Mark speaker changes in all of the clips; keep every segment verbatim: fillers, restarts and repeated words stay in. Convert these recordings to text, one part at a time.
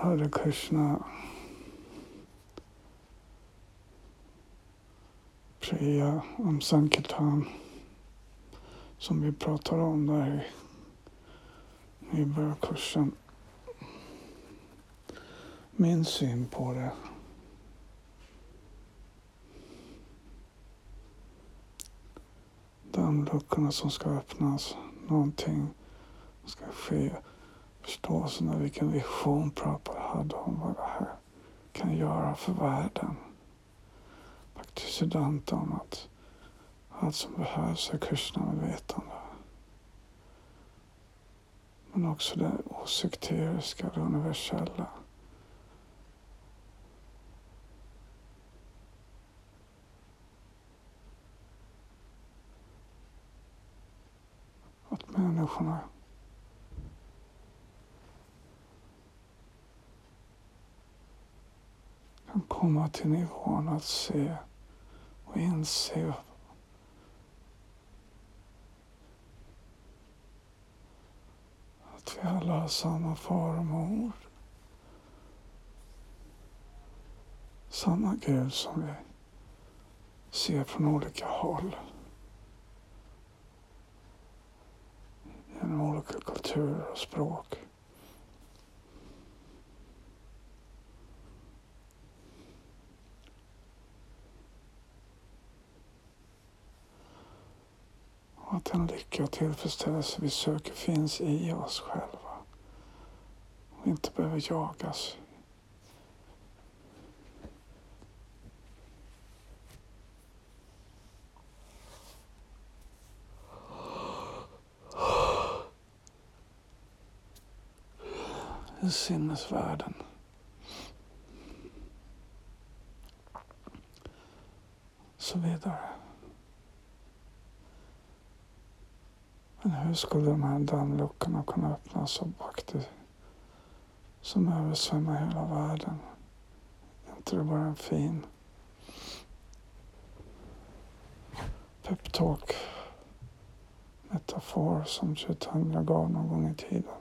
Speaker 1: Hare Krishna, Priya om Sankirtan som vi pratar om där i nybörjarkursen. Min syn på det. De luckorna som ska öppnas, någonting ska ske. Förståelsen av vilken vision Prabhupada hade om vad det här kan göra för världen. Faktiskt Siddhanta om att allt som behövs är Krishna med vetande. Men också det osekteriska, det universella. Att människorna kan komma till nivån att se och inse att vi alla har samma farmor. Samma Gud som vi ser från olika håll. Genom olika kulturer och språk. Och att den lycka och tillfredsställelse vi söker finns i oss själva. Och inte behöver jagas. I sinnesvärlden. Så vidare. Men hur skulle de här dammluckorna kunna öppnas av bhakti som översvämmar hela världen? Är inte det bara en fin peptalk metafor som Chaitanya gav någon gång i tiden?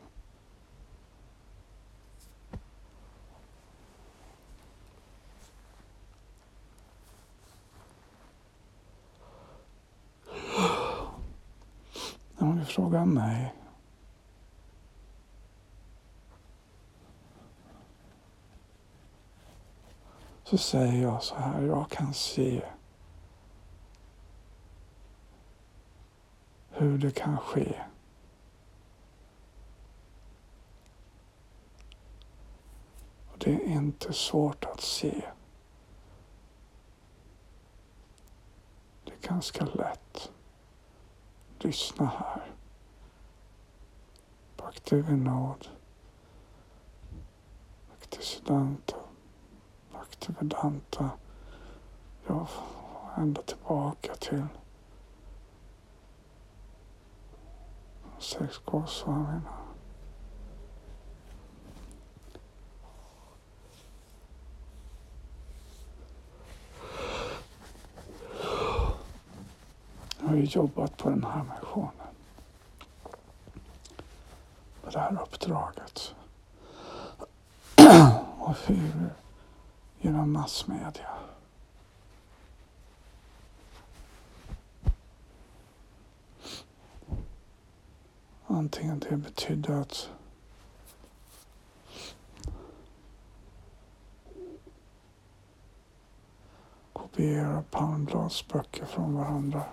Speaker 1: Om du frågar mig så säger jag så här, jag kan se hur det kan ske. Och det är inte svårt att se. Det är ganska lätt. Lyssna här. Bhakti-Vinod, Bhakti-Siddhanta, Bhakti-Vedanta. Jag får ända tillbaka till sex Goswamina. Jag har ju jobbat på den här missionen. På det här uppdraget. Och hur genom massmedia. Antingen det betyder att kopiera Palmblads böcker från varandra.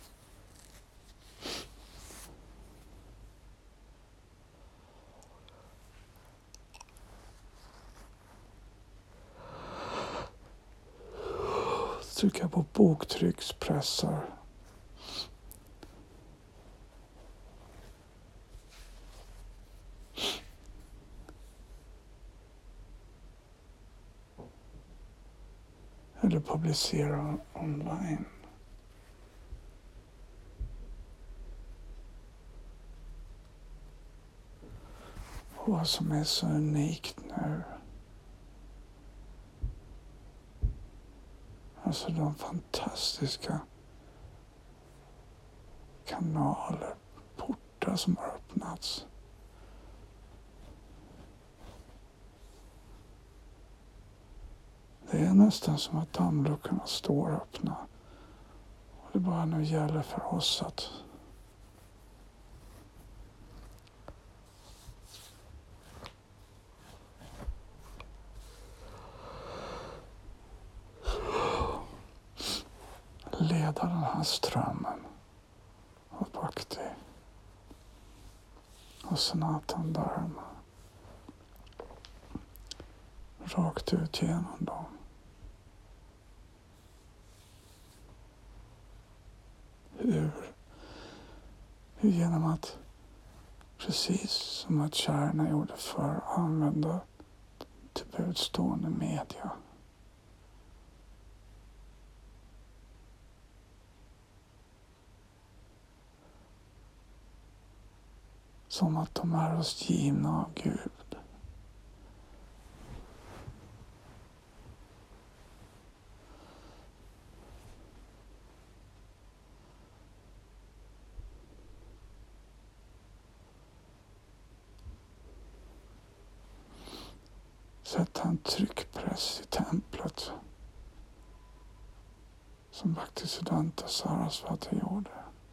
Speaker 1: Trycka på boktryckspressar. Eller publicera online. Och vad som är så unikt nu. Alltså de fantastiska kanaler, portar som har öppnats. är nästan som att dammluckorna står öppna. Och det bara nu gäller för oss att leda den här strömmen av bhakti och sanatan dharma rakt ut genom dem. Hur? Hur genom att, precis som att kärna gjorde för använda till budstående media. Som att de är oss givna av Gud. Sätta en tryckpress i templet som Bhaktisiddhanta Sarasvati gjorde.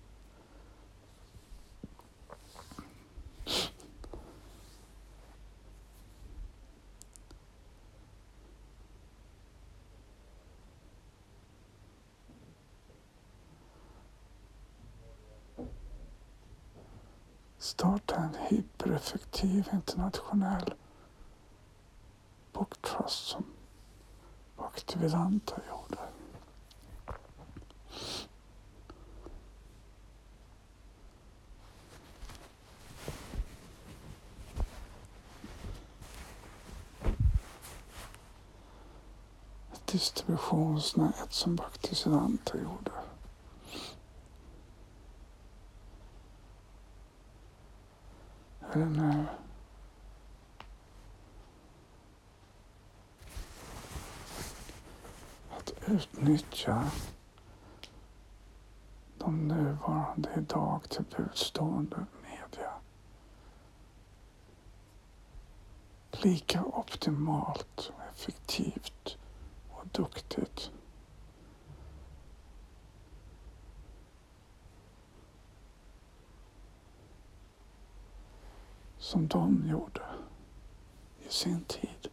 Speaker 1: Starta en hypereffektiv internationell boktrust som Bhaktivedanta gjorde. Ett distributionsnät som Bhaktisiddhanta gjorde. Eller nu att utnyttja de nuvarande idag till budstående media lika optimalt och effektivt och duktigt som de gjorde i sin tid.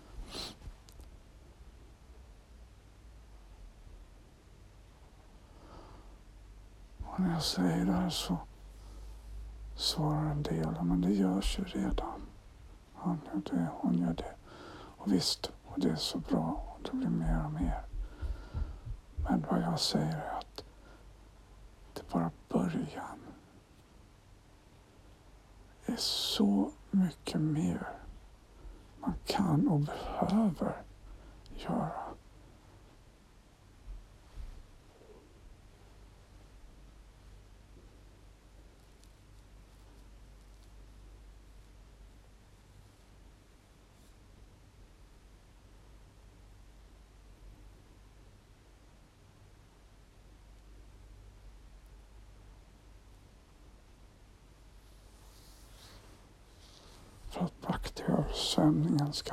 Speaker 1: Och när jag säger det här så svarar en del, men det görs ju redan. Han gör det, hon gör det. Och visst, och det är så bra och det blir mer och mer. Men vad jag säger är att det är bara början. Det är så mycket mer man kan och behöver göra. För att bhakti-översvämningen ska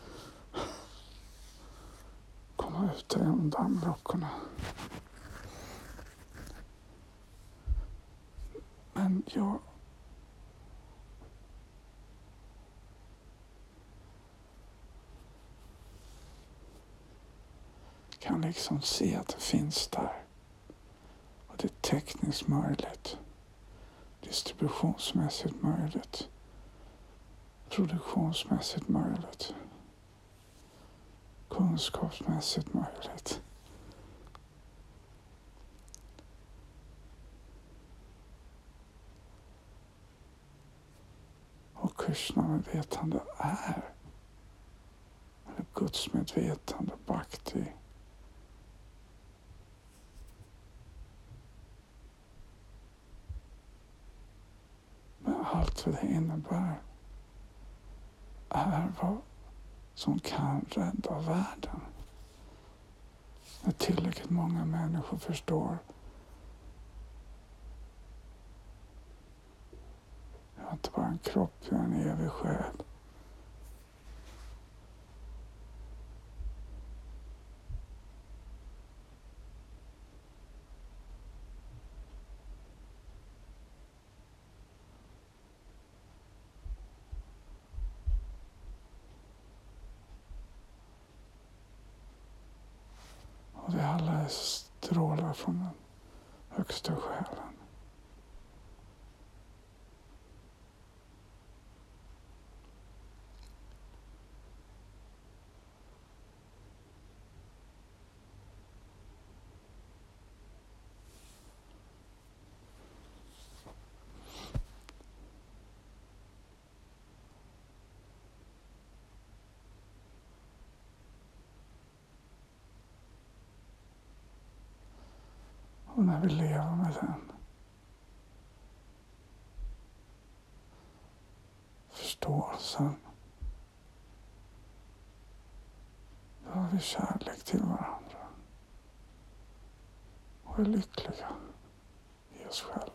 Speaker 1: komma ut genom dammluckorna. Men jag kan liksom se att det finns där. Och det är tekniskt möjligt. Distributionsmässigt möjligt. Produktionsmässigt möjligt. Kunskapsmässigt möjligt. Och Krishna-medvetande är, eller gudsmedvetande, bhakti, med allt vad det innebär, är vad som kan rädda världen. När tillräckligt många människor förstår. Jag är inte bara en kropp, jag är en evig själ. strålar från den högsta själen. Och när vi lever med den förståelsen, då har vi kärlek till varandra och är lyckliga i oss själva.